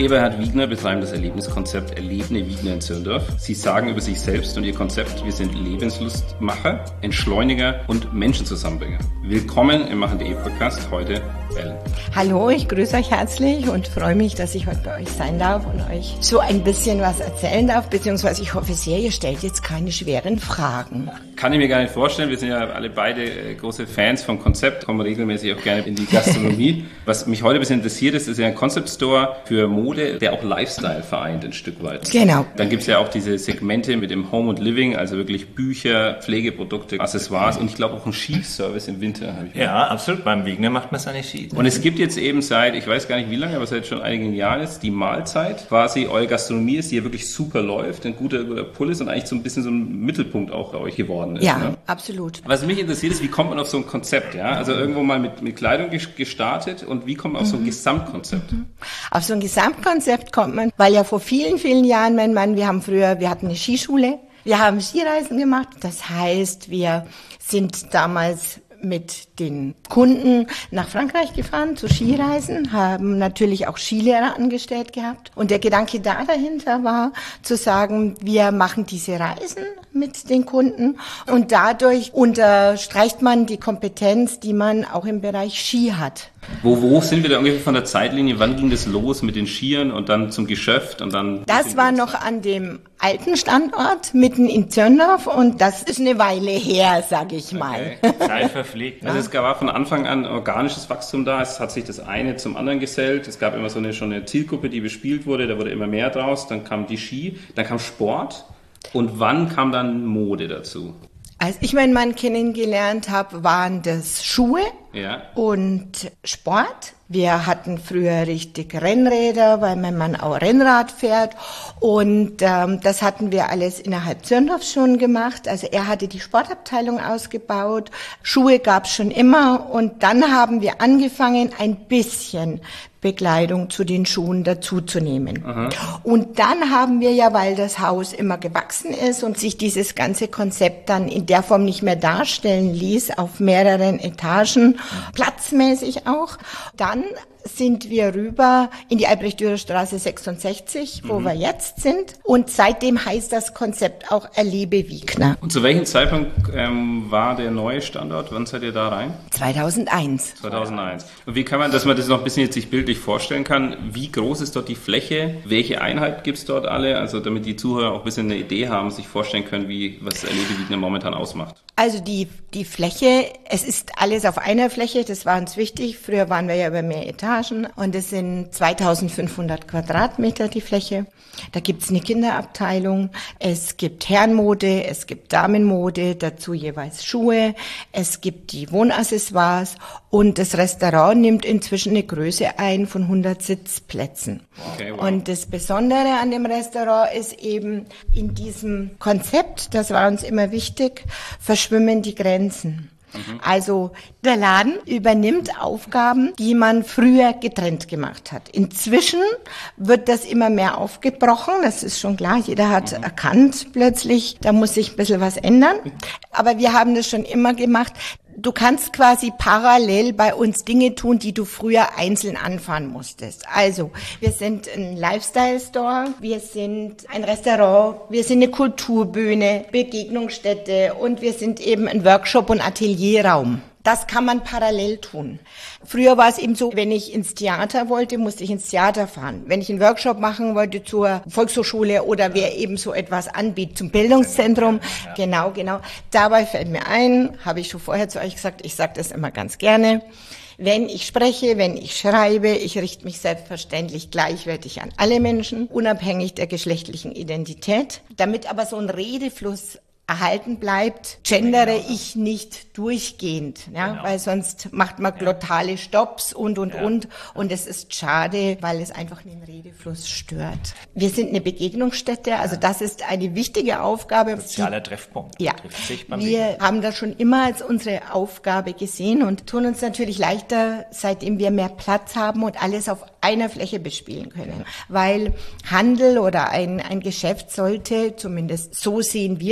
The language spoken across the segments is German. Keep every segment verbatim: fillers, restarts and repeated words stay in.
Eberhard Wiegner betreiben das Erlebniskonzept Erlebne Wiegner in Zirndorf. Sie sagen über sich selbst und ihr Konzept, wir sind Lebenslustmacher, Entschleuniger und Menschenzusammenbringer. Willkommen im Machen.de Podcast, heute Ellen. Hallo, ich grüße euch herzlich und freue mich, dass ich heute bei euch sein darf und euch so ein bisschen was erzählen darf, beziehungsweise ich hoffe sehr, ihr stellt jetzt keine schweren Fragen. Kann ich mir gar nicht vorstellen, wir sind ja alle beide große Fans vom Konzept, kommen regelmäßig auch gerne in die Gastronomie. Was mich heute ein bisschen interessiert ist, ist ja ein Concept Store für Mode, der auch Lifestyle vereint ein Stück weit. Genau. Dann gibt es ja auch diese Segmente mit dem Home und Living, also wirklich Bücher, Pflegeprodukte, Accessoires und ich glaube auch einen Skiservice im Winter. Habe ich ja, absolut. Beim Wiegner macht man seine Ski. Und es gibt jetzt eben seit, ich weiß gar nicht wie lange, aber seit schon einigen Jahren ist die Mahlzeit quasi eure Gastronomie ist, die ja wirklich super läuft, ein guter, guter Pull ist und eigentlich so ein bisschen so ein Mittelpunkt auch bei euch geworden ist. Ja, ne? Absolut. Was mich interessiert ist, wie kommt man auf so ein Konzept? Ja? Also irgendwo mal mit, mit Kleidung gestartet und wie kommt man auf so ein Gesamtkonzept? Mhm. Auf so ein Gesamtkonzept kommt man, weil ja vor vielen, vielen Jahren, mein Mann, wir haben früher, wir hatten eine Skischule, wir haben Skireisen gemacht, das heißt, wir sind damals mit den Kunden nach Frankreich gefahren zu Skireisen, haben natürlich auch Skilehrer angestellt gehabt. Und der Gedanke da dahinter war, zu sagen, wir machen diese Reisen mit den Kunden und dadurch unterstreicht man die Kompetenz, die man auch im Bereich Ski hat. Wo, wo sind wir da ungefähr von der Zeitlinie? Wann ging das los mit den Skiern und dann zum Geschäft und dann? Das war noch an dem alten Standort mitten in Zirndorf und das ist eine Weile her, sage ich mal. Okay. Zeit verfliegt. Also es war von Anfang an organisches Wachstum da. Es hat sich das eine zum anderen gesellt. Es gab immer so eine schon eine Zielgruppe, die bespielt wurde. Da wurde immer mehr draus. Dann kam die Ski, dann kam Sport. Und wann kam dann Mode dazu? Als ich meinen Mann kennengelernt habe, waren das Schuhe ja. und Sport. Wir hatten früher richtig Rennräder, weil mein Mann auch Rennrad fährt und ähm, das hatten wir alles innerhalb Zirndorfs schon gemacht. Also er hatte die Sportabteilung ausgebaut, Schuhe gab's schon immer und dann haben wir angefangen, ein bisschen Bekleidung zu den Schuhen dazuzunehmen. Aha. Und dann haben wir ja, weil das Haus immer gewachsen ist und sich dieses ganze Konzept dann in der Form nicht mehr darstellen ließ, auf mehreren Etagen, platzmäßig auch, dann sind wir rüber in die Albrecht-Dürer-Straße sechsundsechzig, wo mhm. wir jetzt sind. Und seitdem heißt das Konzept auch Erlebe Wiegner. Und zu welchem Zeitpunkt ähm, war der neue Standort? Wann seid ihr da rein? zweitausendeins. zweitausendeins. Und wie kann man, dass man das noch ein bisschen jetzt sich bildlich vorstellen kann, wie groß ist dort die Fläche? Welche Einheit gibt's dort alle? Also damit die Zuhörer auch ein bisschen eine Idee haben, sich vorstellen können, wie was Erlebe Wiegner momentan ausmacht. Also die, die Fläche, es ist alles auf einer Fläche, das war uns wichtig. Früher waren wir ja über mehr Etagen. Und es sind zweitausendfünfhundert Quadratmeter die Fläche. Da gibt's eine Kinderabteilung, es gibt Herrenmode, es gibt Damenmode, dazu jeweils Schuhe, es gibt die Wohnaccessoires und das Restaurant nimmt inzwischen eine Größe ein von hundert Sitzplätzen. Okay, wow. Und das Besondere an dem Restaurant ist eben in diesem Konzept, das war uns immer wichtig, verschwimmen die Grenzen. Also der Laden übernimmt Aufgaben, die man früher getrennt gemacht hat. Inzwischen wird das immer mehr aufgebrochen, das ist schon klar. Jeder hat mhm. erkannt plötzlich, da muss sich ein bisschen was ändern. Aber wir haben das schon immer gemacht. Du kannst quasi parallel bei uns Dinge tun, die du früher einzeln anfahren musstest. Also, wir sind ein Lifestyle-Store, wir sind ein Restaurant, wir sind eine Kulturbühne, Begegnungsstätte und wir sind eben ein Workshop- und Atelierraum. Das kann man parallel tun. Früher war es eben so, wenn ich ins Theater wollte, musste ich ins Theater fahren. Wenn ich einen Workshop machen wollte zur Volkshochschule oder wer eben so etwas anbietet, zum Bildungszentrum. Ja. Genau, genau. Dabei fällt mir ein, habe ich schon vorher zu euch gesagt, ich sage das immer ganz gerne. Wenn ich spreche, wenn ich schreibe, ich richte mich selbstverständlich gleichwertig an alle Menschen, unabhängig der geschlechtlichen Identität. Damit aber so ein Redefluss erhalten bleibt, gendere genau. ich nicht durchgehend, ja, genau. weil sonst macht man glottale Stops und, und, ja. und, und es ist schade, weil es einfach den Redefluss stört. Wir sind eine Begegnungsstätte, also das ist eine wichtige Aufgabe. Sozialer Treffpunkt. Ja, wir haben das schon immer als unsere Aufgabe gesehen und tun uns natürlich leichter, seitdem wir mehr Platz haben und alles auf einer Fläche bespielen können, weil Handel oder ein, ein Geschäft sollte, zumindest so sehen wir es als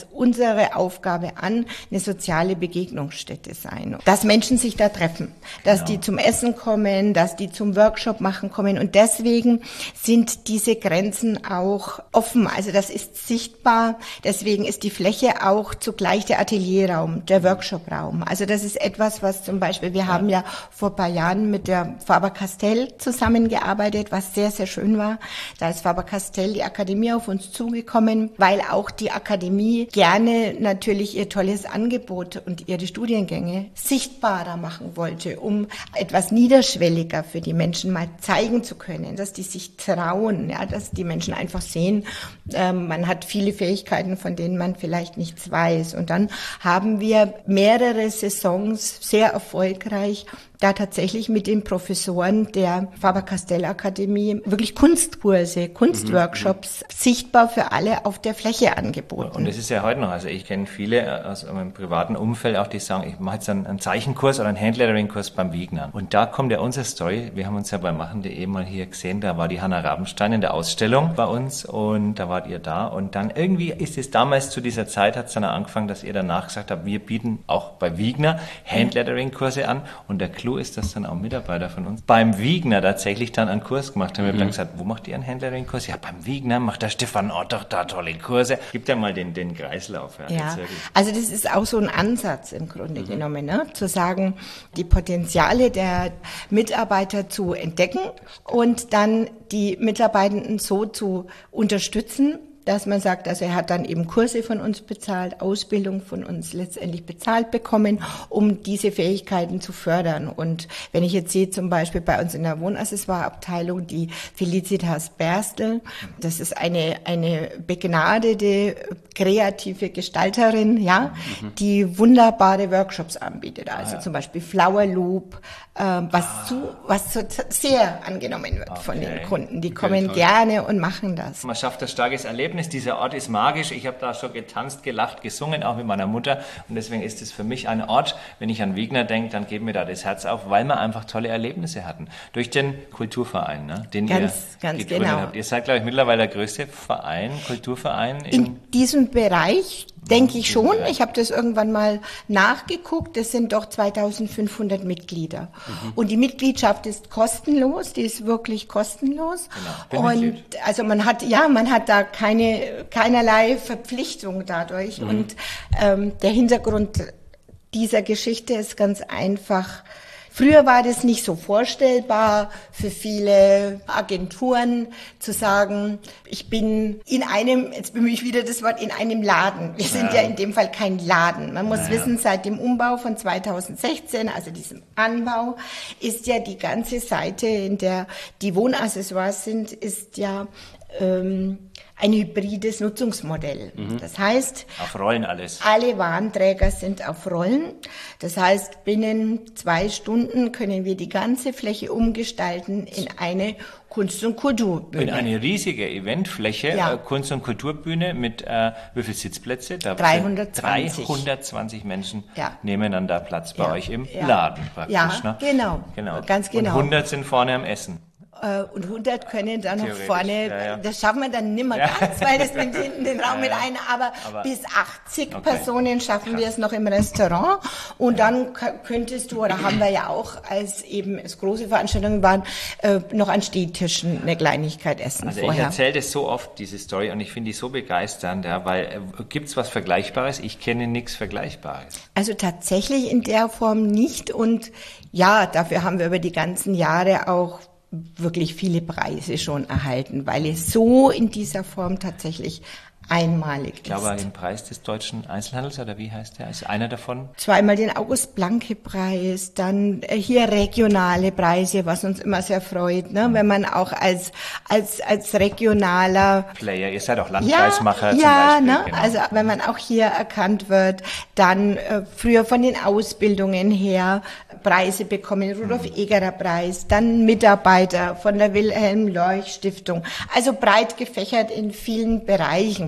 als unsere Aufgabe an, eine soziale Begegnungsstätte sein. Dass Menschen sich da treffen, dass genau. die zum Essen kommen, dass die zum Workshop machen kommen. Und deswegen sind diese Grenzen auch offen. Also das ist sichtbar. Deswegen ist die Fläche auch zugleich der Atelierraum, der Workshopraum. Also das ist etwas, was zum Beispiel, wir ja. haben ja vor ein paar Jahren mit der Faber-Castell zusammengearbeitet, was sehr, sehr schön war. Da ist Faber-Castell, die Akademie, auf uns zugekommen, weil auch die Akademie gerne natürlich ihr tolles Angebot und ihre Studiengänge sichtbarer machen wollte, um etwas niederschwelliger für die Menschen mal zeigen zu können, dass die sich trauen, ja, dass die Menschen einfach sehen, äh, man hat viele Fähigkeiten, von denen man vielleicht nichts weiß. Und dann haben wir mehrere Saisons sehr erfolgreich da tatsächlich mit den Professoren der Faber-Castell-Akademie wirklich Kunstkurse, Kunstworkshops mhm. sichtbar für alle auf der Fläche angeboten. Und das ist ja heute noch, also ich kenne viele aus meinem privaten Umfeld auch, die sagen, ich mache jetzt einen, einen Zeichenkurs oder einen Handlettering-Kurs beim Wiegner. Und da kommt ja unsere Story, wir haben uns ja bei machen.de mal hier gesehen, da war die Hanna Rabenstein in der Ausstellung bei uns und da wart ihr da und dann irgendwie ist es damals zu dieser Zeit, hat es dann angefangen, dass ihr danach gesagt habt, wir bieten auch bei Wiegner Handlettering-Kurse an und der Clou ist, dass dann auch Mitarbeiter von uns beim Wiegner tatsächlich dann einen Kurs gemacht haben. Wir haben dann gesagt, wo macht ihr einen Handlettering-Kurs? Ja, beim Wiegner macht der Stefan Ott doch da tolle Kurse. Gibt ja mal den, den Kreislauf. Ja, ja. Also das ist auch so ein Ansatz im Grunde mhm. genommen, ne? Zu sagen, die Potenziale der Mitarbeiter zu entdecken und dann die Mitarbeitenden so zu unterstützen, dass man sagt, also er hat dann eben Kurse von uns bezahlt, Ausbildung von uns letztendlich bezahlt bekommen, um diese Fähigkeiten zu fördern. Und wenn ich jetzt sehe, zum Beispiel bei uns in der Wohnaccessoire-Abteilung die Felicitas Berstel, das ist eine eine begnadete, kreative Gestalterin, ja, mhm. die wunderbare Workshops anbietet. Also ah, ja. zum Beispiel Flower Loop, äh, was ah. zu, was zu, sehr angenommen wird okay. von den Kunden. Die kommen okay, gerne und machen das. Man schafft ein starkes Erlebnis. Dieser Ort ist magisch. Ich habe da schon getanzt, gelacht, gesungen, auch mit meiner Mutter. Und deswegen ist es für mich ein Ort, wenn ich an Wiegner denke, dann geht mir da das Herz auf, weil wir einfach tolle Erlebnisse hatten. Durch den Kulturverein, ne, den ganz, ihr ganz gegründet genau. habt. Ihr seid, glaube ich, mittlerweile der größte Verein, Kulturverein. In, in diesem Bereich denke ich schon. Ich habe das irgendwann mal nachgeguckt. Das sind doch zweitausendfünfhundert Mitglieder. Mhm. Und die Mitgliedschaft ist kostenlos. Die ist wirklich kostenlos. Genau. Und also man hat, ja, man hat da keine, keinerlei Verpflichtung dadurch. Mhm. Und ähm, der Hintergrund dieser Geschichte ist ganz einfach. Früher war das nicht so vorstellbar für viele Agenturen zu sagen, ich bin in einem, jetzt bemühe ich wieder das Wort, in einem Laden. Wir sind ja, ja in dem Fall kein Laden. Man muss ja. wissen, seit dem Umbau von zweitausendsechzehn, also diesem Anbau, ist ja die ganze Seite, in der die Wohnaccessoires sind, ist ja ähm, ein hybrides Nutzungsmodell. Mhm. Das heißt, auf Rollen alles. Alle Warenträger sind auf Rollen. Das heißt, binnen zwei Stunden können wir die ganze Fläche umgestalten in eine Kunst- und Kulturbühne. In eine riesige Eventfläche, ja. äh, Kunst- und Kulturbühne mit äh, wie viele Sitzplätze? Da dreihundertzwanzig. dreihundertzwanzig Menschen ja. nehmen dann da Platz bei ja. euch im ja. Laden praktisch. Ja, ne? genau. genau. Ganz genau. Und hundert sind vorne am Essen. Und hundert können dann noch vorne, ja, ja. das schaffen wir dann nimmer ja. ganz, weil das nimmt hinten den Raum ja, mit ein, aber, aber bis achtzig okay. Personen schaffen Krass. wir es noch im Restaurant und ja. dann könntest du, oder haben wir ja auch, als eben es große Veranstaltungen waren, äh, noch an Stehtischen eine Kleinigkeit essen also vorher. Ich erzähle das so oft, diese Story, und ich finde die so begeisternd, ja, weil äh, gibt's was Vergleichbares? Ich kenne nichts Vergleichbares. Also tatsächlich in der Form nicht und ja, dafür haben wir über die ganzen Jahre auch wirklich viele Preise schon erhalten, weil es so in dieser Form tatsächlich einmalig ich glaube, ist. Den Preis des deutschen Einzelhandels, oder wie heißt der? Ist einer davon? Zweimal den August-Blanke-Preis, dann hier regionale Preise, was uns immer sehr freut, ne? Wenn man auch als als als regionaler Player, ihr seid auch Landkreismacher ja, zum ja, Beispiel. Ne? Genau. Also wenn man auch hier erkannt wird, dann äh, früher von den Ausbildungen her Preise bekommen, Rudolf-Egerer-Preis, dann Mitarbeiter von der Wilhelm-Lorch-Stiftung, also breit gefächert in vielen Bereichen.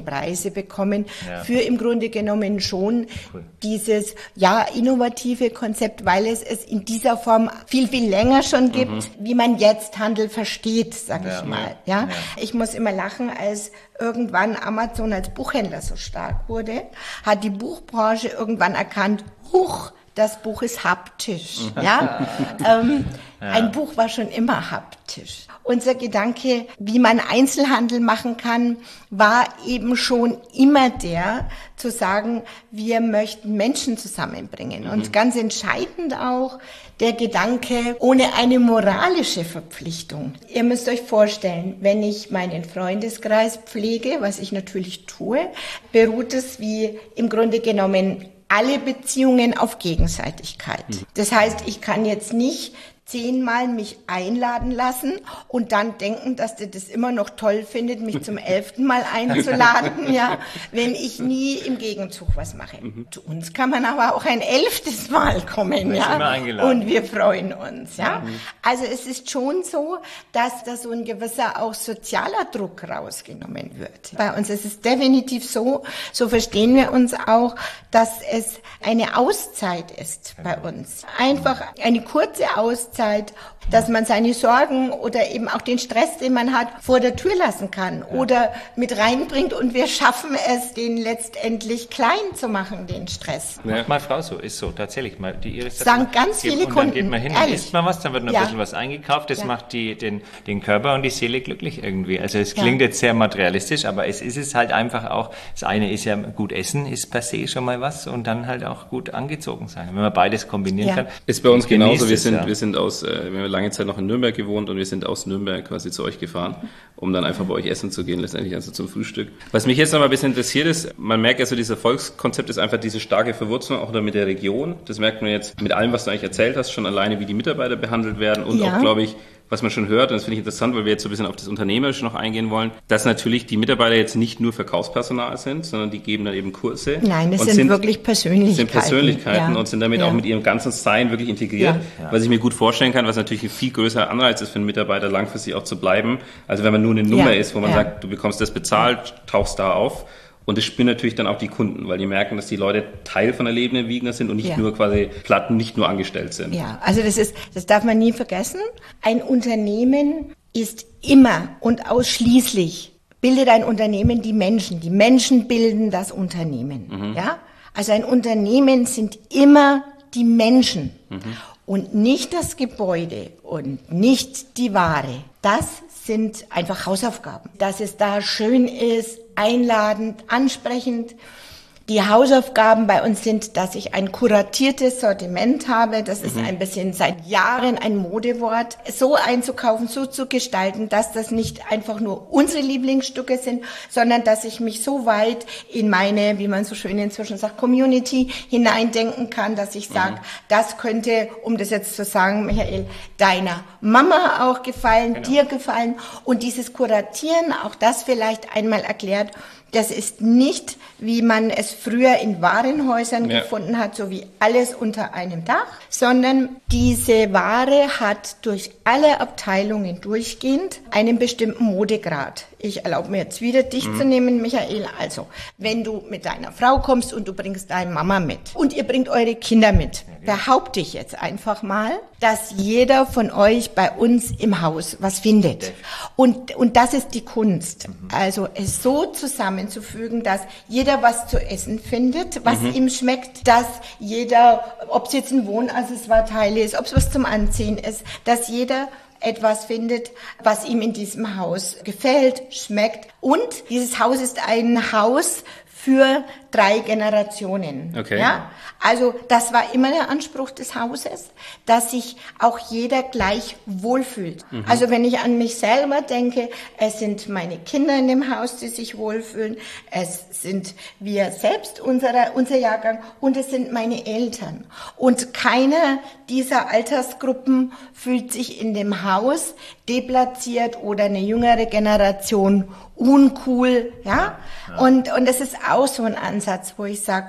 Preise bekommen Ja. für im Grunde genommen schon Cool. dieses, ja, innovative Konzept, weil es es in dieser Form viel, viel länger schon gibt, mhm. wie man jetzt Handel versteht, sag Ja. ich mal. Ja? Ja. Ich muss immer lachen, als irgendwann Amazon als Buchhändler so stark wurde, hat die Buchbranche irgendwann erkannt, huch, das Buch ist haptisch. Ja? ähm, Ja. Ein Buch war schon immer haptisch. Unser Gedanke, wie man Einzelhandel machen kann, war eben schon immer der, zu sagen, wir möchten Menschen zusammenbringen. Mhm. Und ganz entscheidend auch der Gedanke, ohne eine moralische Verpflichtung. Ihr müsst euch vorstellen, wenn ich meinen Freundeskreis pflege, was ich natürlich tue, beruht es wie im Grunde genommen alle Beziehungen auf Gegenseitigkeit. Das heißt, ich kann jetzt nicht zehnmal mich einladen lassen und dann denken, dass der das immer noch toll findet, mich zum elften Mal einzuladen, ja, wenn ich nie im Gegenzug was mache. Mhm. Zu uns kann man aber auch ein elftes Mal kommen, ja, und wir freuen uns, ja. Mhm. Also es ist schon so, dass da so ein gewisser auch sozialer Druck rausgenommen wird. Bei uns ist es definitiv so, so verstehen wir uns auch, dass es eine Auszeit ist bei uns. Einfach eine kurze Auszeit, dass man seine Sorgen oder eben auch den Stress, den man hat, vor der Tür lassen kann ja. oder mit reinbringt und wir schaffen es, den letztendlich klein zu machen, den Stress. Ja. Meine Frau so, ist so, tatsächlich. Mal, die Iris sagen ganz viele und Kunden, dann geht man hin, dann isst man was, dann wird noch ja. ein bisschen was eingekauft, das ja. macht die, den, den Körper und die Seele glücklich irgendwie. Also es ja. klingt jetzt sehr materialistisch, aber es ist es halt einfach auch, das eine ist ja gut essen, ist per se schon mal was und dann halt auch gut angezogen sein. Wenn man beides kombinieren ja. kann. Ist bei uns genauso, wir es, sind, ja. wir sind aus, äh, wir haben lange Zeit noch in Nürnberg gewohnt und wir sind aus Nürnberg quasi zu euch gefahren, um dann einfach bei euch essen zu gehen, letztendlich also zum Frühstück. Was mich jetzt noch mal ein bisschen interessiert ist, man merkt also, dieses Erfolgskonzept ist einfach diese starke Verwurzelung auch mit der Region. Das merkt man jetzt mit allem, was du eigentlich erzählt hast, schon alleine, wie die Mitarbeiter behandelt werden und ja. auch, glaube ich, was man schon hört, und das finde ich interessant, weil wir jetzt so ein bisschen auf das Unternehmerische noch eingehen wollen, dass natürlich die Mitarbeiter jetzt nicht nur Verkaufspersonal sind, sondern die geben dann eben Kurse. Nein, es sind, sind wirklich Persönlichkeiten. sind Persönlichkeiten ja. und sind damit ja. auch mit ihrem ganzen Sein wirklich integriert, ja. Ja. was ich mir gut vorstellen kann, was natürlich ein viel größerer Anreiz ist für einen Mitarbeiter, langfristig auch zu bleiben. Also wenn man nur eine Nummer ja. ist, wo man ja. sagt, du bekommst das bezahlt, tauchst da auf. Und das spüren natürlich dann auch die Kunden, weil die merken, dass die Leute Teil von der lebenden Wiegner sind und nicht ja. nur quasi Platten, nicht nur angestellt sind. Ja, also das ist, das darf man nie vergessen. Ein Unternehmen ist immer und ausschließlich, bildet ein Unternehmen die Menschen. Die Menschen bilden das Unternehmen. Mhm. Ja? Also ein Unternehmen sind immer die Menschen. Mhm. Und nicht das Gebäude und nicht die Ware. Das sind einfach Hausaufgaben. Dass es da schön ist, einladend, ansprechend. Die Hausaufgaben bei uns sind, dass ich ein kuratiertes Sortiment habe. Das ist mhm. ein bisschen seit Jahren ein Modewort. So einzukaufen, so zu gestalten, dass das nicht einfach nur unsere Lieblingsstücke sind, sondern dass ich mich so weit in meine, wie man so schön inzwischen sagt, Community hineindenken kann, dass ich sage, mhm. das könnte, um das jetzt zu sagen, Michael, deiner Mama auch gefallen, genau. dir gefallen. Und dieses Kuratieren, auch das vielleicht einmal erklärt, das ist nicht, wie man es früher in Warenhäusern ja. gefunden hat, so wie alles unter einem Dach, sondern diese Ware hat durch alle Abteilungen durchgehend einen bestimmten Modegrad. Ich erlaube mir jetzt wieder dich mhm. zu nehmen, Michael. Also, wenn du mit deiner Frau kommst und du bringst deine Mama mit und ihr bringt eure Kinder mit, behaupte ich jetzt einfach mal, dass jeder von euch bei uns im Haus was findet. Und, und das ist die Kunst. Mhm. Also, es so zusammenzufügen, dass jeder was zu essen findet, was mhm. ihm schmeckt, dass jeder, ob es jetzt ein Wohnaccessoire-Teil ist, ob es was zum Anziehen ist, dass jeder etwas findet, was ihm in diesem Haus gefällt, schmeckt. Und dieses Haus ist ein Haus für drei Generationen. Okay. Ja? Also das war immer der Anspruch des Hauses, dass sich auch jeder gleich wohlfühlt. Mhm. Also wenn ich an mich selber denke, es sind meine Kinder in dem Haus, die sich wohlfühlen, es sind wir selbst, unsere, unser Jahrgang, und es sind meine Eltern. Und keiner dieser Altersgruppen fühlt sich in dem Haus deplatziert oder eine jüngere Generation uncool, ja? ja. Und, und das ist auch so ein Ansatz, wo ich sage,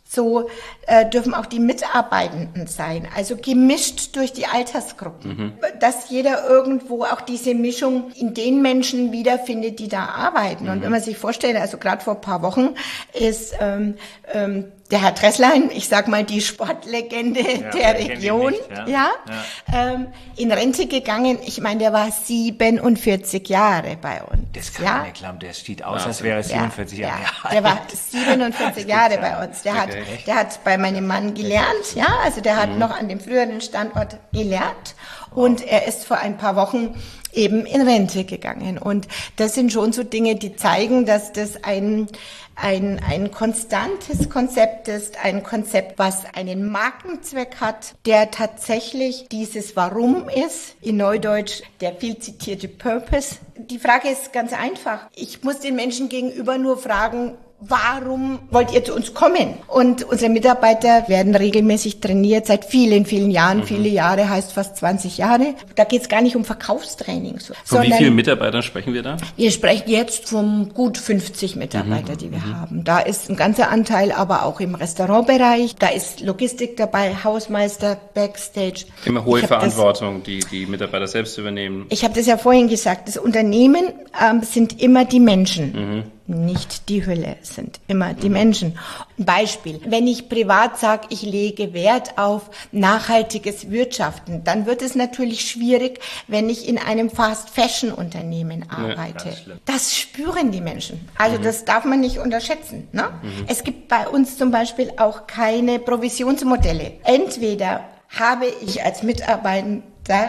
so äh, dürfen auch die Mitarbeitenden sein, also gemischt durch die Altersgruppen, mhm. dass jeder irgendwo auch diese Mischung in den Menschen wiederfindet, die da arbeiten. Mhm. Und wenn man sich vorstellt, also gerade vor ein paar Wochen ist ähm, ähm, der Herr Tresslein, ich sag mal die Sportlegende ja, der Region, nicht, ja, ja, ja. Ähm, in Rente gegangen. Ich meine, der war siebenundvierzig Jahre bei uns. Das kann ja? man nicht glauben, der sieht aus, als wäre er siebenundvierzig ja, Jahre alt. Ja, der war siebenundvierzig Jahre bei uns. Der hat, okay. der hat bei meinem Mann gelernt, ja, also der hat mhm. noch an dem früheren Standort gelernt und er ist vor ein paar Wochen eben in Rente gegangen. Und das sind schon so Dinge, die zeigen, dass das ein, ein, ein konstantes Konzept ist, ein Konzept, was einen Markenzweck hat, der tatsächlich dieses Warum ist, in Neudeutsch der viel zitierte Purpose. Die Frage ist ganz einfach. Ich muss den Menschen gegenüber nur fragen, warum wollt ihr zu uns kommen? Und unsere Mitarbeiter werden regelmäßig trainiert, seit vielen, vielen Jahren. Mhm. Viele Jahre heißt fast zwanzig Jahre. Da geht es gar nicht um Verkaufstraining. So. Von wie vielen Mitarbeitern sprechen wir da? Wir sprechen jetzt von gut fünfzig Mitarbeitern, mhm. die wir mhm. haben. Da ist ein ganzer Anteil aber auch im Restaurantbereich. Da ist Logistik dabei, Hausmeister, Backstage. Immer hohe Verantwortung, das, die die Mitarbeiter selbst übernehmen. Ich habe das ja vorhin gesagt. Das Unternehmen ähm, sind immer die Menschen. Mhm. Nicht die Hülle, sind immer die Menschen. Ein Beispiel, wenn ich privat sage, ich lege Wert auf nachhaltiges Wirtschaften, dann wird es natürlich schwierig, wenn ich in einem Fast-Fashion-Unternehmen arbeite. Ja, das spüren die Menschen. Also mhm. das darf man nicht unterschätzen. Ne? Mhm. Es gibt bei uns zum Beispiel auch keine Provisionsmodelle. Entweder habe ich als Mitarbeiter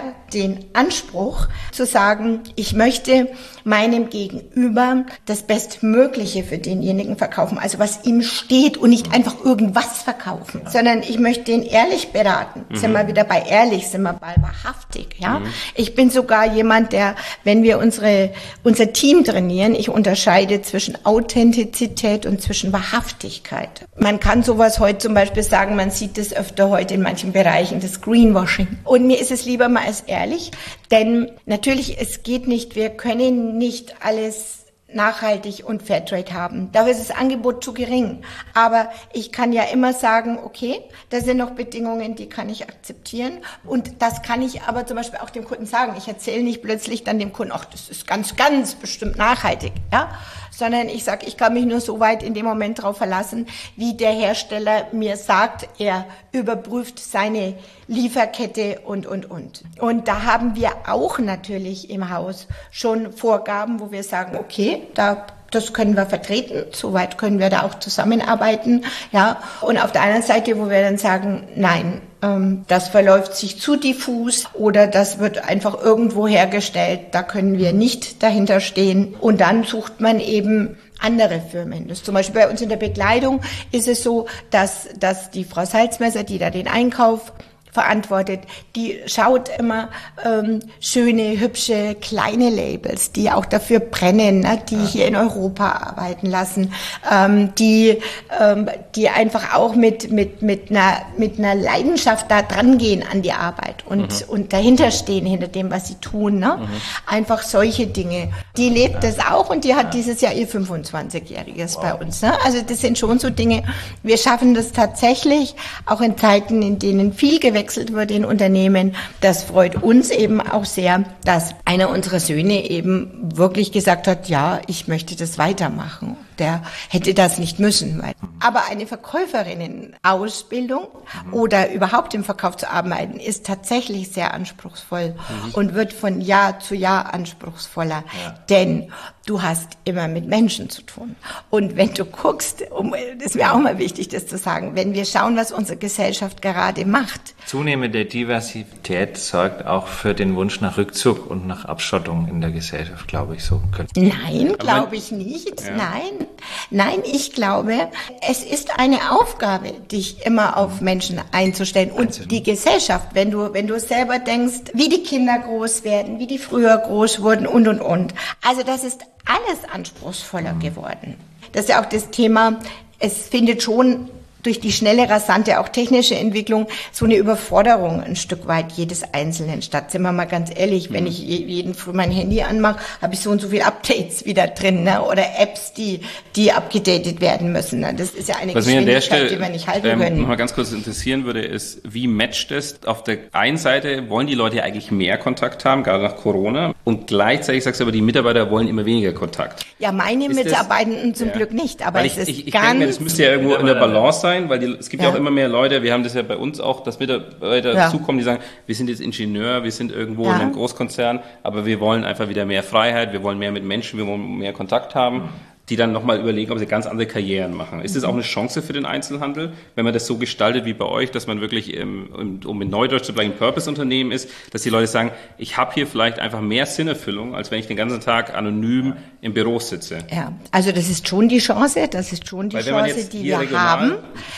den Anspruch zu sagen, ich möchte meinem Gegenüber das Bestmögliche für denjenigen verkaufen, also was ihm steht und nicht einfach irgendwas verkaufen, ja. sondern ich möchte ihn ehrlich beraten. Mhm. Sind wir wieder bei ehrlich, sind wir bei wahrhaftig, ja. Mhm. Ich bin sogar jemand, der, wenn wir unsere, unser Team trainieren, ich unterscheide zwischen Authentizität und zwischen Wahrhaftigkeit. Man kann sowas heute zum Beispiel sagen, man sieht das öfter heute in manchen Bereichen, das Greenwashing. Und mir ist es lieber mal als ehrlich, denn natürlich, es geht nicht, wir können nicht alles nachhaltig und Fairtrade haben. Dafür ist das Angebot zu gering. Aber ich kann ja immer sagen, okay, da sind noch Bedingungen, die kann ich akzeptieren. Und das kann ich aber zum Beispiel auch dem Kunden sagen. Ich erzähle nicht plötzlich dann dem Kunden, ach, das ist ganz, ganz bestimmt nachhaltig, ja, sondern ich sage, ich kann mich nur so weit in dem Moment darauf verlassen, wie der Hersteller mir sagt, er überprüft seine Lieferkette und, und, und. Und da haben wir auch natürlich im Haus schon Vorgaben, wo wir sagen, okay, da das können wir vertreten, soweit können wir da auch zusammenarbeiten, ja. Und auf der anderen Seite, wo wir dann sagen, nein, ähm, das verläuft sich zu diffus oder das wird einfach irgendwo hergestellt, da können wir nicht dahinter stehen. Und dann sucht man eben andere Firmen. Das zum Beispiel bei uns in der Bekleidung ist es so, dass, dass die Frau Salzmesser, die da den Einkauf verantwortet, die schaut immer ähm, schöne, hübsche, kleine Labels, die auch dafür brennen, ne, die ja. hier in Europa arbeiten lassen, ähm, die ähm, die einfach auch mit mit mit einer mit einer Leidenschaft da dran gehen an die Arbeit und mhm. und dahinter stehen hinter dem, was sie tun, ne? Mhm. Einfach solche Dinge. Die lebt ja. das auch und die hat ja. dieses Jahr ihr fünfundzwanzigjähriges wow. bei uns, ne? Also das sind schon so Dinge. Wir schaffen das tatsächlich auch in Zeiten, in denen viel gewechselt wird in Unternehmen. Das freut uns eben auch sehr, dass einer unserer Söhne eben wirklich gesagt hat, ja, ich möchte das weitermachen. Der hätte das nicht müssen. Aber eine Verkäuferinnen-Ausbildung mhm. oder überhaupt im Verkauf zu arbeiten, ist tatsächlich sehr anspruchsvoll mhm. und wird von Jahr zu Jahr anspruchsvoller. Ja. Denn du hast immer mit Menschen zu tun. Und wenn du guckst, um, das ist mir auch mal wichtig, das zu sagen, wenn wir schauen, was unsere Gesellschaft gerade macht. Zunehmende Diversität sorgt auch für den Wunsch nach Rückzug und nach Abschottung in der Gesellschaft, glaube ich, so. Nein, glaube ich nicht. Ja. Nein. Nein, ich glaube, es ist eine Aufgabe, dich immer auf Menschen einzustellen. Und die Gesellschaft, wenn du, wenn du selber denkst, wie die Kinder groß werden, wie die früher groß wurden und, und, und. Also das ist alles anspruchsvoller geworden. Das ist ja auch das Thema, es findet schon durch die schnelle, rasante, auch technische Entwicklung so eine Überforderung ein Stück weit jedes Einzelnen statt. Sind wir mal ganz ehrlich, wenn ich jeden früh mein Handy anmache, habe ich so und so viele Updates wieder drin, ne? Oder Apps, die die abgedatet werden müssen. Ne? Das ist ja eine Was Geschwindigkeit, Stelle, die wir nicht halten ähm, können. noch mal ganz kurz interessieren würde, ist, wie matcht es? Auf der einen Seite wollen die Leute ja eigentlich mehr Kontakt haben, gerade nach Corona, und gleichzeitig sagst du aber, die Mitarbeiter wollen immer weniger Kontakt. Ja, meine ist Mitarbeitenden das, zum ja. Glück nicht, aber weil es ich, ist ich, ich ganz... denke mir, das müsste ja irgendwo in der Balance sein, weil die, es gibt ja. Ja. ja auch immer mehr Leute, wir haben das ja bei uns auch, dass Mitarbeiter Ja. dazukommen, die sagen, wir sind jetzt Ingenieur, wir sind irgendwo Ja. in einem Großkonzern, aber wir wollen einfach wieder mehr Freiheit, wir wollen mehr mit Menschen, wir wollen mehr Kontakt haben, die dann nochmal überlegen, ob sie ganz andere Karrieren machen. Ist das auch eine Chance für den Einzelhandel, wenn man das so gestaltet wie bei euch, dass man wirklich, im, um in Neudeutsch zu bleiben, ein Purpose-Unternehmen ist, dass die Leute sagen, ich habe hier vielleicht einfach mehr Sinnerfüllung, als wenn ich den ganzen Tag anonym im Büro sitze? Ja, also das ist schon die Chance, das ist schon die Weil wenn man Chance, jetzt die hier wir regional- haben.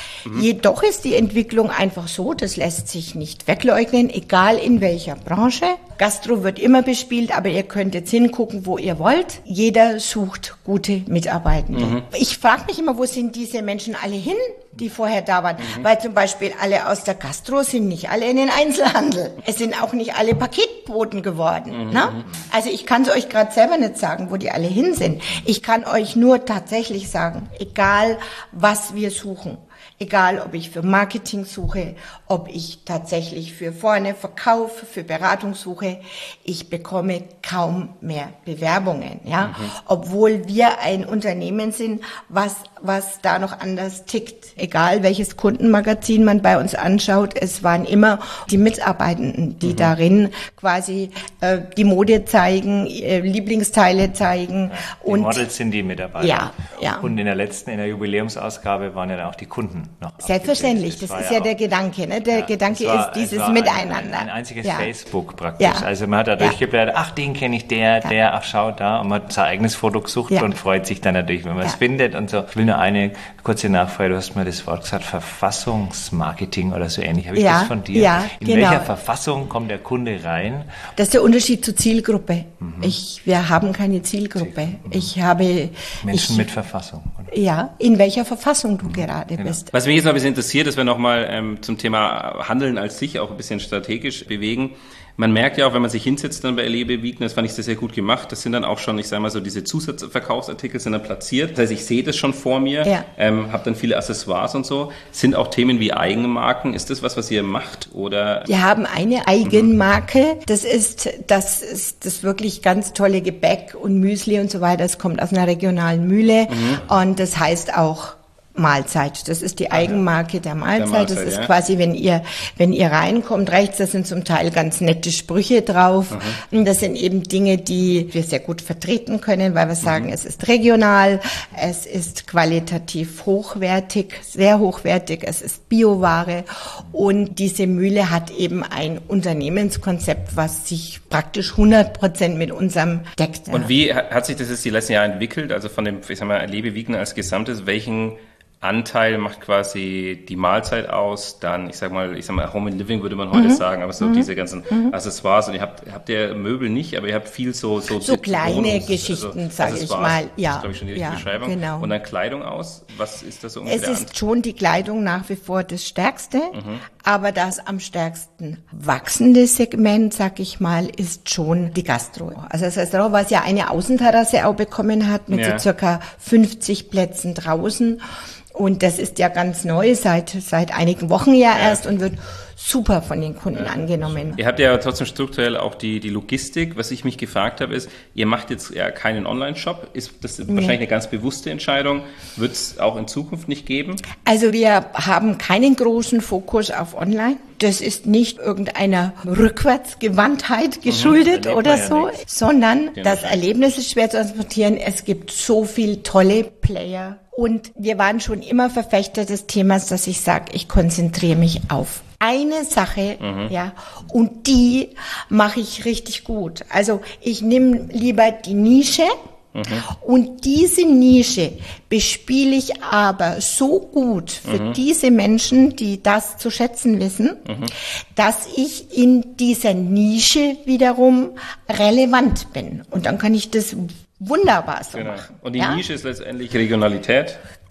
Jedoch ist die Entwicklung einfach so, das lässt sich nicht wegleugnen, egal in welcher Branche. Gastro wird immer bespielt, aber ihr könnt jetzt hingucken, wo ihr wollt. Jeder sucht gute Mitarbeitende. Mhm. Ich frage mich immer, wo sind diese Menschen alle hin, die vorher da waren? Mhm. Weil zum Beispiel alle aus der Gastro sind nicht alle in den Einzelhandel. Es sind auch nicht alle Paketboten geworden. Mhm. Ne? Also ich kann es euch gerade selber nicht sagen, wo die alle hin sind. Ich kann euch nur tatsächlich sagen, egal was wir suchen, egal, ob ich für Marketing suche, ob ich tatsächlich für vorne Verkauf, für Beratung suche, ich bekomme kaum mehr Bewerbungen, ja. Mhm. Obwohl wir ein Unternehmen sind, was, was da noch anders tickt. Egal, welches Kundenmagazin man bei uns anschaut, es waren immer die Mitarbeitenden, die mhm. darin quasi äh, die Mode zeigen, äh, Lieblingsteile zeigen. Ja, die und Models sind die Mitarbeiter. Ja, ja. Und in der letzten, in der Jubiläumsausgabe waren ja dann auch die Kunden noch. Selbstverständlich, das, das ist ja, ja der Gedanke, ne? Der ja, Gedanke war, ist dieses ein, Miteinander. Ein, ein einziges ja. Facebook praktisch. Ja. Also man hat da durchgeblättert, ach, den kenne ich, der, ja. der, ach, schau da. Und man hat sein eigenes Foto gesucht ja. und freut sich dann natürlich, wenn man es ja. findet und so. Ich will nur eine kurze Nachfrage. Du hast mal das Wort gesagt, Verfassungsmarketing oder so ähnlich. Habe ich ja. das von dir? Ja, In genau. welcher Verfassung kommt der Kunde rein? Das ist der Unterschied zur Zielgruppe. Mhm. Ich, wir haben keine Zielgruppe. Mhm. Ich habe... Menschen ich, mit Verfassung. Oder? Ja, in welcher Verfassung du mhm. gerade genau. bist. Was mich jetzt noch ein bisschen interessiert, dass wir nochmal ähm, zum Thema Handeln als sich auch ein bisschen strategisch bewegen. Man merkt ja auch, wenn man sich hinsetzt dann bei Erlebe Wiegner, das fand ich sehr, sehr gut gemacht. Das sind dann auch schon, ich sage mal so, diese Zusatzverkaufsartikel sind dann platziert. Das heißt, ich sehe das schon vor mir, ja. ähm, habe dann viele Accessoires und so. Sind auch Themen wie Eigenmarken, ist das was, was ihr macht? Oder? Wir haben eine Eigenmarke. Das ist, das ist das wirklich ganz tolle Gebäck und Müsli und so weiter. Das kommt aus einer regionalen Mühle mhm. und das heißt auch Mahlzeit. Das ist die Eigenmarke der Mahlzeit. Der Mahlzeit das ist ja. quasi, wenn ihr, wenn ihr reinkommt, rechts, da sind zum Teil ganz nette Sprüche drauf. Mhm. Und das sind eben Dinge, die wir sehr gut vertreten können, weil wir sagen, mhm. es ist regional, es ist qualitativ hochwertig, sehr hochwertig, es ist Bioware. Und diese Mühle hat eben ein Unternehmenskonzept, was sich praktisch hundert Prozent mit unserem deckt. Und wie hat sich das jetzt die letzten Jahre entwickelt? Also von dem, ich sag mal, Erlebe Wiegner als Gesamtes, welchen Anteil macht quasi die Mahlzeit aus, dann, ich sag mal, ich sag mal, Home and Living würde man heute mhm. sagen, aber so mhm. diese ganzen mhm. Accessoires, und ihr habt, habt ihr Möbel nicht, aber ihr habt viel so, so, so kleine Wohnungs, Geschichten, also sage ich mal, ja. Das ist, glaube ich, schon die richtige ja, Beschreibung. Genau. Und dann Kleidung aus, was ist das so ungefähr? Es ist schon die Kleidung nach wie vor das Stärkste, mhm. aber das am stärksten wachsende Segment, sag ich mal, ist schon die Gastro. Also das Restaurant, was ja eine Außenterrasse auch bekommen hat, mit ja. so circa fünfzig Plätzen draußen. Und das ist ja ganz neu, seit seit einigen Wochen ja, ja. erst und wird super von den Kunden ja. angenommen. Ihr habt ja trotzdem strukturell auch die die Logistik. Was ich mich gefragt habe, ist, ihr macht jetzt ja keinen Online-Shop. Ist das nee. wahrscheinlich eine ganz bewusste Entscheidung? Wird es auch in Zukunft nicht geben? Also wir haben keinen großen Fokus auf Online. Das ist nicht irgendeiner Rückwärtsgewandtheit geschuldet mhm, oder so, ja sondern genau. das Erlebnis ist schwer zu transportieren. Es gibt so viel tolle Player. Und wir waren schon immer Verfechter des Themas, dass ich sage, ich konzentriere mich auf eine Sache, mhm. ja, und die mache ich richtig gut. Also ich nehme lieber die Nische, mhm. und diese Nische bespiele ich aber so gut für mhm. diese Menschen, die das zu schätzen wissen, mhm. dass ich in dieser Nische wiederum relevant bin. Und dann kann ich das wunderbar so genau. machen. Und die ja? Nische ist letztendlich Regionalität?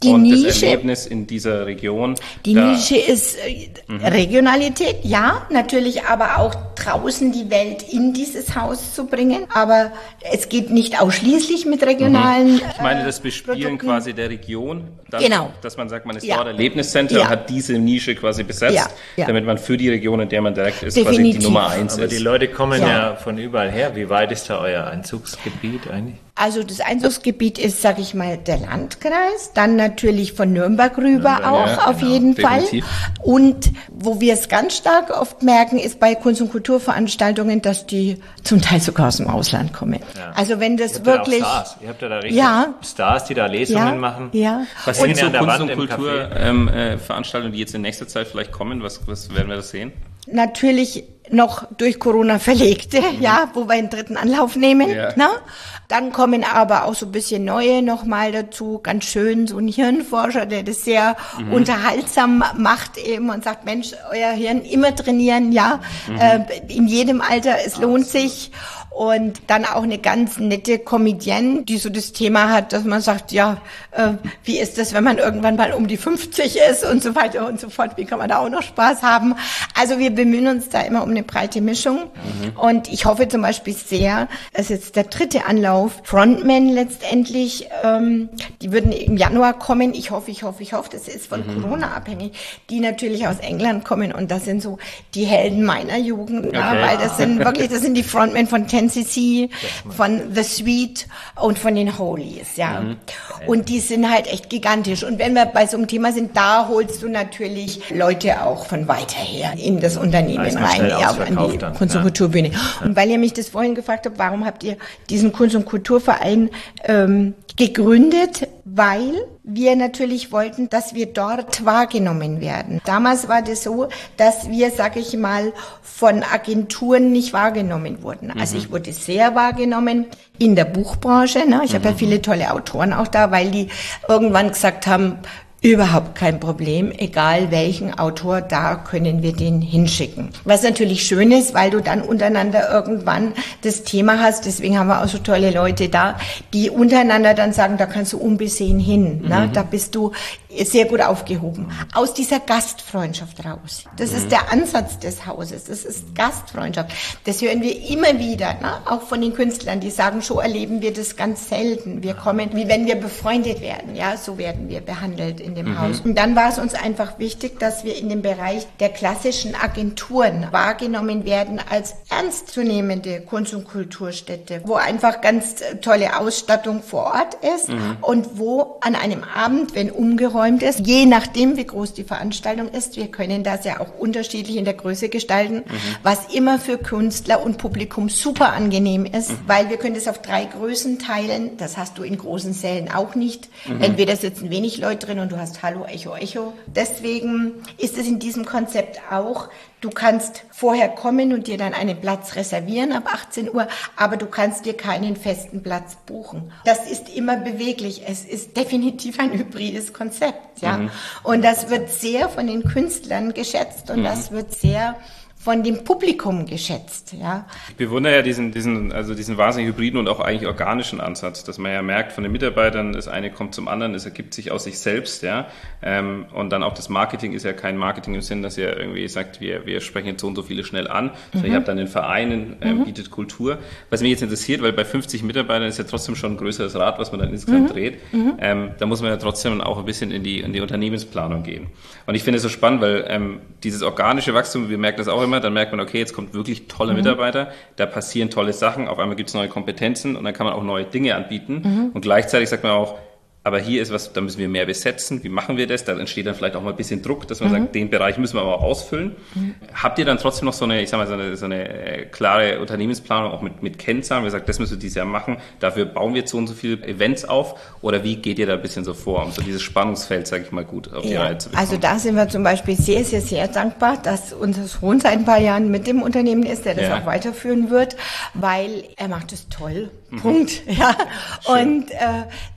Die und Nische, das Erlebnis in dieser Region. Die da, Nische ist äh, mhm. Regionalität, ja, natürlich, aber auch draußen die Welt in dieses Haus zu bringen. Aber es geht nicht ausschließlich mit regionalen. Mhm. Ich meine, das Bespielen Produkten. quasi der Region, dass, genau. dass man sagt, man ist ja. dort Erlebniscenter ja. und hat diese Nische quasi besetzt, ja. Ja. damit man für die Region, in der man direkt ist, Definitiv. quasi die Nummer eins Aber ist. die Leute kommen ja. ja von überall her. Wie weit ist da euer Einzugsgebiet eigentlich? Also das Einzugsgebiet ist, sag ich mal, der Landkreis, dann natürlich von Nürnberg rüber Nürnberg, auch ja, auf genau, jeden definitiv. Fall. Und wo wir es ganz stark oft merken, ist bei Kunst- und Kulturveranstaltungen, dass die zum Teil sogar aus dem Ausland kommen. Ja. Also wenn das Ihr habt wirklich... Ja auch Stars. Ihr habt ja da richtig ja. Stars, die da Lesungen ja. machen. Ja. Was und sind so an der Kunst- Wand und im Kulturveranstaltungen, ähm, äh, Veranstaltungen, die jetzt in nächster Zeit vielleicht kommen? Was, was werden wir da sehen? Natürlich noch durch Corona verlegte, mhm. ja, wo wir einen dritten Anlauf nehmen. Ja. Ne? Dann kommen aber auch so ein bisschen neue nochmal dazu, ganz schön, so ein Hirnforscher, der das sehr mhm. unterhaltsam macht eben und sagt, Mensch, euer Hirn immer trainieren, ja, mhm. äh, in jedem Alter, es Absolut. lohnt sich. Und dann auch eine ganz nette Comedienne, die so das Thema hat, dass man sagt, ja, äh, wie ist das, wenn man irgendwann mal um die fünfzig ist und so weiter und so fort, wie kann man da auch noch Spaß haben? Also wir bemühen uns da immer um eine breite Mischung. Mhm. Und ich hoffe zum Beispiel sehr, es ist jetzt der dritte Anlauf, Frontman letztendlich, ähm, die würden im Januar kommen. Ich hoffe, ich hoffe, ich hoffe, das ist von mhm. Corona abhängig, die natürlich aus England kommen und das sind so die Helden meiner Jugend, okay. ja, weil das sind wirklich, das sind die Frontmen von Ten C C, von The Sweet und von den Holies, ja. Mhm. Und die sind halt echt gigantisch. Und wenn wir bei so einem Thema sind, da holst du natürlich Leute auch von weiter her in das Unternehmen rein, ja, an die dann. Kunst- und ja. Kulturbühne. Ja. Und weil ihr mich das vorhin gefragt habt, warum habt ihr diesen Kunst- und Kulturverein ähm, gegründet? Weil wir natürlich wollten, dass wir dort wahrgenommen werden. Damals war das so, dass wir, sag ich mal, von Agenturen nicht wahrgenommen wurden. Mhm. Also ich wurde sehr wahrgenommen in der Buchbranche. Ne? Ich mhm. habe ja viele tolle Autoren auch da, weil die irgendwann gesagt haben, überhaupt kein Problem, egal welchen Autor, da können wir den hinschicken. Was natürlich schön ist, weil du dann untereinander irgendwann das Thema hast, deswegen haben wir auch so tolle Leute da, die untereinander dann sagen, da kannst du unbesehen hin, mhm. ne? Da bist du sehr gut aufgehoben. Aus dieser Gastfreundschaft raus. Das mhm. ist der Ansatz des Hauses, das ist Gastfreundschaft. Das hören wir immer wieder, ne? Auch von den Künstlern, die sagen, so erleben wir das ganz selten. Wir kommen, wie wenn wir befreundet werden, ja, so werden wir behandelt in dem mhm. Haus. Und dann war es uns einfach wichtig, dass wir in dem Bereich der klassischen Agenturen wahrgenommen werden als ernstzunehmende Kunst- und Kulturstätte, wo einfach ganz tolle Ausstattung vor Ort ist mhm. und wo an einem Abend, wenn umgeräumt ist, je nachdem, wie groß die Veranstaltung ist, wir können das ja auch unterschiedlich in der Größe gestalten, mhm. was immer für Künstler und Publikum super angenehm ist, mhm. weil wir können das auf drei Größen teilen, das hast du in großen Sälen auch nicht. Mhm. Entweder sitzen wenig Leute drin und du hast Hallo, Echo, Echo. Deswegen ist es in diesem Konzept auch, du kannst vorher kommen und dir dann einen Platz reservieren ab achtzehn Uhr, aber du kannst dir keinen festen Platz buchen. Das ist immer beweglich. Es ist definitiv ein hybrides Konzept, ja. Mhm. Und das wird sehr von den Künstlern geschätzt und mhm. das wird sehr von dem Publikum geschätzt, ja. Ich bewundere ja diesen, diesen, also diesen wahnsinnig hybriden und auch eigentlich organischen Ansatz, dass man ja merkt von den Mitarbeitern, das eine kommt zum anderen, es ergibt sich aus sich selbst, ja. Ähm, und dann auch das Marketing ist ja kein Marketing im Sinn, dass ihr irgendwie sagt, wir, wir sprechen jetzt so und so viele schnell an, sondern mhm. ihr habt dann den Vereinen, ähm, mhm. bietet Kultur. Was mich jetzt interessiert, weil bei fünfzig Mitarbeitern ist ja trotzdem schon ein größeres Rad, was man dann insgesamt mhm. dreht, mhm. Ähm, da muss man ja trotzdem auch ein bisschen in die, in die Unternehmensplanung gehen. Und ich finde es so spannend, weil ähm, dieses organische Wachstum, wir merken das auch immer, dann merkt man, okay, jetzt kommt wirklich tolle mhm. Mitarbeiter, da passieren tolle Sachen, auf einmal gibt es neue Kompetenzen und dann kann man auch neue Dinge anbieten mhm. und gleichzeitig sagt man auch, aber hier ist was, da müssen wir mehr besetzen, wie machen wir das? Da entsteht dann vielleicht auch mal ein bisschen Druck, dass man mhm. sagt, den Bereich müssen wir aber auch ausfüllen. Mhm. Habt ihr dann trotzdem noch so eine, ich sag mal, so eine, so eine klare Unternehmensplanung, auch mit, mit Kennzahlen, wo ihr sagt, das müssen wir dieses Jahr machen, dafür bauen wir jetzt so und so viele Events auf, oder wie geht ihr da ein bisschen so vor, um so dieses Spannungsfeld, sage ich mal, gut auf die ja, Reihe zu bekommen? Also da sind wir zum Beispiel sehr, sehr, sehr dankbar, dass unser Sohn seit ein paar Jahren mit dem Unternehmen ist, der das ja. auch weiterführen wird, weil er macht es toll. Mhm. Punkt. Ja. Und äh,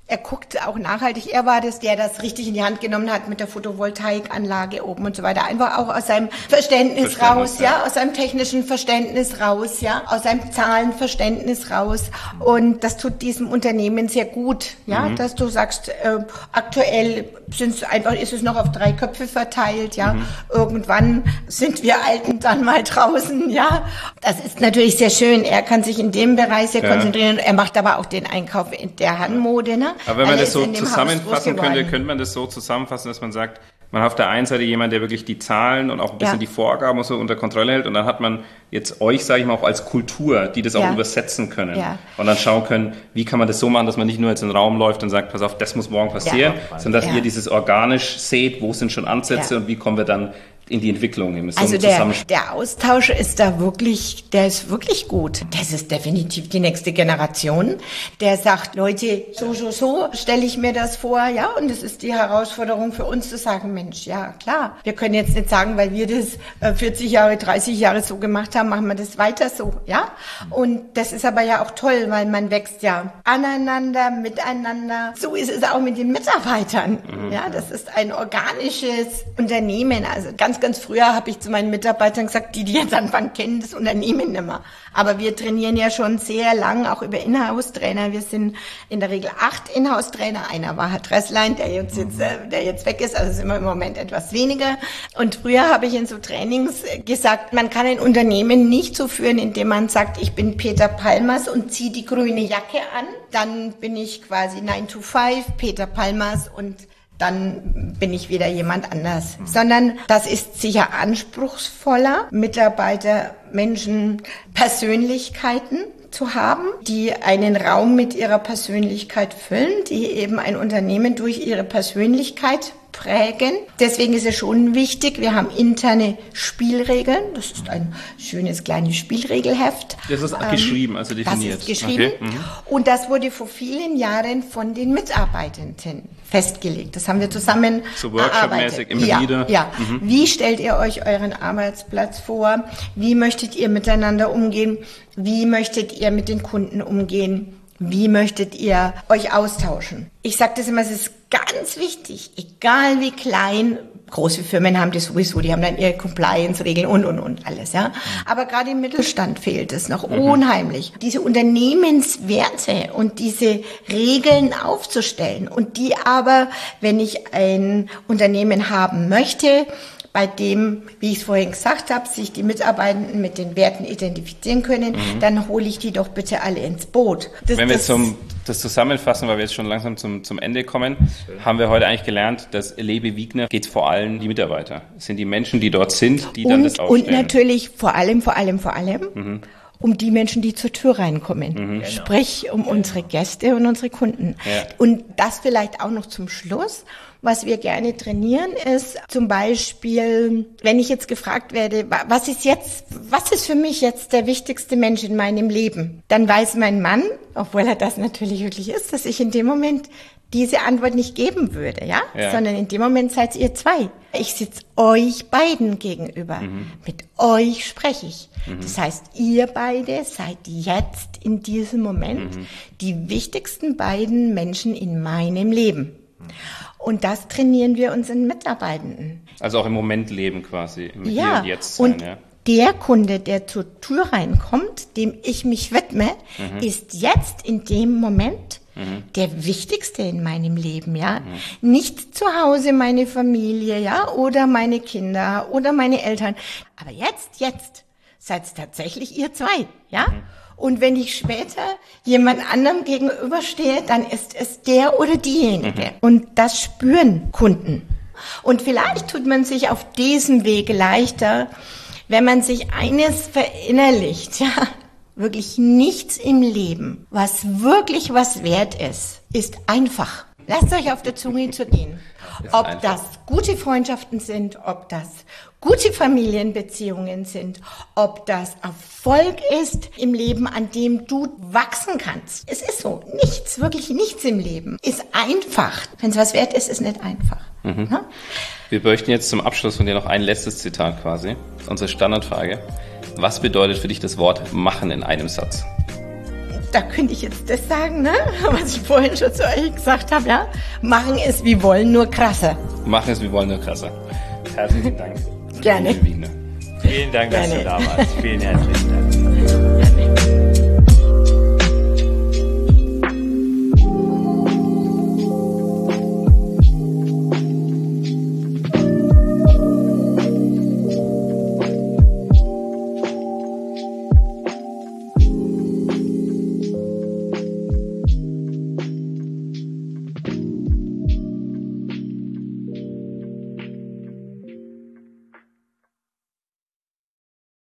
Er guckt auch nachhaltig. Er war das, der das richtig in die Hand genommen hat mit der Photovoltaikanlage oben und so weiter. Einfach auch aus seinem Verständnis, Verständnis raus, ja. ja, aus seinem technischen Verständnis raus, ja, aus seinem Zahlenverständnis raus. Und das tut diesem Unternehmen sehr gut, ja, mhm. dass du sagst, äh, aktuell sind es einfach, ist es noch auf drei Köpfe verteilt, ja. Mhm. Irgendwann sind wir Alten dann mal draußen, ja. Das ist natürlich sehr schön. Er kann sich in dem Bereich sehr ja. konzentrieren. Er macht aber auch den Einkauf in der Handmode, ne? Aber wenn man das so zusammenfassen könnte, könnte man das so zusammenfassen, dass man sagt, man hat auf der einen Seite jemand, der wirklich die Zahlen und auch ein bisschen ja. die Vorgaben und so unter Kontrolle hält, und dann hat man jetzt euch, sage ich mal, auch als Kultur, die das auch ja. übersetzen können ja. und dann schauen können, wie kann man das so machen, dass man nicht nur jetzt in den Raum läuft und sagt, pass auf, das muss morgen passieren, ja. sondern dass ja. ihr dieses organisch seht, wo sind schon Ansätze ja. und wie kommen wir dann in die Entwicklung. Im also der, der Austausch ist da wirklich, der ist wirklich gut. Das ist definitiv die nächste Generation, der sagt, Leute, so, so, so stelle ich mir das vor, ja, und es ist die Herausforderung für uns zu sagen, Mensch, ja, klar, wir können jetzt nicht sagen, weil wir das vierzig Jahre, dreißig Jahre so gemacht haben, machen wir das weiter so, ja, und das ist aber ja auch toll, weil man wächst ja aneinander, miteinander. So ist es auch mit den Mitarbeitern, mhm. ja, das ist ein organisches Unternehmen, also ganz Ganz, ganz früher habe ich zu meinen Mitarbeitern gesagt, die, die jetzt anfangen, kennen das Unternehmen nicht mehr. Aber wir trainieren ja schon sehr lang, auch über Inhouse-Trainer. Wir sind in der Regel acht Inhouse-Trainer. Einer war Herr Dresslein, der jetzt, jetzt, der jetzt weg ist, also sind wir im Moment etwas weniger. Und früher habe ich in so Trainings gesagt, man kann ein Unternehmen nicht so führen, indem man sagt, ich bin Peter Palmers und ziehe die grüne Jacke an. Dann bin ich quasi nine to five, Peter Palmers, und dann bin ich wieder jemand anders. Mhm. Sondern das ist sicher anspruchsvoller, Mitarbeiter, Menschen, Persönlichkeiten zu haben, die einen Raum mit ihrer Persönlichkeit füllen, die eben ein Unternehmen durch ihre Persönlichkeit prägen. Deswegen ist es schon wichtig, wir haben interne Spielregeln. Das ist ein schönes kleines Spielregelheft. Das ist ähm, geschrieben, also definiert. Das ist geschrieben. Okay. Mhm. Und das wurde vor vielen Jahren von den Mitarbeitenden festgelegt. Das haben wir zusammen so Workshop-mäßig immer ja, wieder. Ja. Mhm. Wie stellt ihr euch euren Arbeitsplatz vor? Wie möchtet ihr miteinander umgehen? Wie möchtet ihr mit den Kunden umgehen? Wie möchtet ihr euch austauschen? Ich sage das immer, es ist ganz wichtig, egal wie klein, große Firmen haben das sowieso, die haben dann ihre Compliance-Regeln und, und, und alles, ja. Aber gerade im Mittelstand fehlt es noch mhm. unheimlich. Diese Unternehmenswerte und diese Regeln aufzustellen und die aber, wenn ich ein Unternehmen haben möchte, bei dem, wie ich es vorhin gesagt habe, sich die Mitarbeitenden mit den Werten identifizieren können, mhm. dann hole ich die doch bitte alle ins Boot. Das, Wenn wir jetzt zum, das zusammenfassen, weil wir jetzt schon langsam zum, zum Ende kommen, haben wir heute eigentlich gelernt, dass Lebe Wiegner geht vor allem die Mitarbeiter. Es sind die Menschen, die dort sind, die und, dann das aufstellen. Und natürlich vor allem, vor allem, vor allem, mhm. um die Menschen, die zur Tür reinkommen. Mhm. Sprich, um unsere Gäste und unsere Kunden. Ja. Und das vielleicht auch noch zum Schluss. Was wir gerne trainieren ist zum Beispiel, wenn ich jetzt gefragt werde, was ist jetzt, was ist für mich jetzt der wichtigste Mensch in meinem Leben? Dann weiß mein Mann, obwohl er das natürlich wirklich ist, dass ich in dem Moment diese Antwort nicht geben würde, ja? ja. Sondern in dem Moment seid ihr zwei. Ich sitze euch beiden gegenüber. Mhm. Mit euch spreche ich. Mhm. Das heißt, ihr beide seid jetzt in diesem Moment mhm. die wichtigsten beiden Menschen in meinem Leben. Mhm. Und das trainieren wir unseren Mitarbeitenden. Also auch im Moment leben quasi, im ja. Hier und Jetzt sein, und ja. Der Kunde, der zur Tür reinkommt, dem ich mich widme, mhm. ist jetzt in dem Moment mhm. der wichtigste in meinem Leben, ja. Mhm. Nicht zu Hause meine Familie, ja, oder meine Kinder oder meine Eltern. Aber jetzt, jetzt seid es tatsächlich ihr zwei, ja. Mhm. Und wenn ich später jemand anderem gegenüberstehe, dann ist es der oder diejenige. Mhm. Und das spüren Kunden. Und vielleicht tut man sich auf diesem Weg leichter, wenn man sich eines verinnerlicht, ja, wirklich nichts im Leben, was wirklich was wert ist, ist einfach. Lasst euch auf der Zunge zergehen. Ob einfach. Das gute Freundschaften sind, ob das gute Familienbeziehungen sind, ob das Erfolg ist im Leben, an dem du wachsen kannst. Es ist so. Nichts, wirklich nichts im Leben ist einfach. Wenn es was wert ist, ist es nicht einfach. Mhm. Ja? Wir bräuchten jetzt zum Abschluss von dir noch ein letztes Zitat quasi. Unsere Standardfrage. Was bedeutet für dich das Wort machen in einem Satz? da könnte ich jetzt das sagen, ne? Was ich vorhin schon zu euch gesagt habe, ja? Machen es wie wollen, nur krasser. Machen es wie wollen, nur krasser. Herzlichen Dank. Gerne. Vielen Dank, dass Gerne. du da warst. Vielen herzlichen Dank.